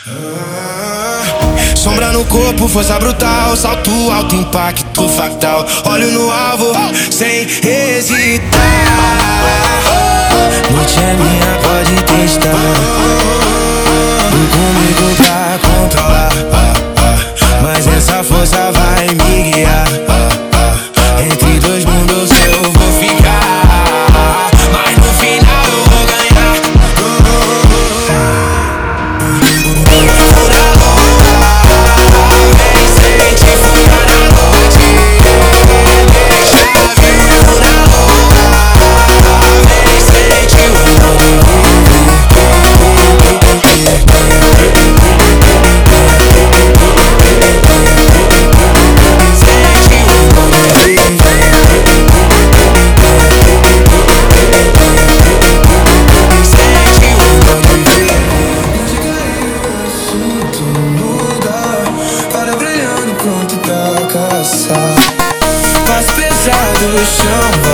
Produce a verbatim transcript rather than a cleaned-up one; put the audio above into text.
Sombra no corpo, força brutal, salto alto, impacto fatal. Olho no alvo, sem hesitar. Noite é minha, pode testar. Vem comigo pra controlar, mas essa força vai me guiar. Entre dois mundos eu vou ficar, mas no final eu vou ganhar. Fura louca, vem sente, fura na noite. Deixa vir, fura louca, vem sente o mundo. Passo pesado no chão.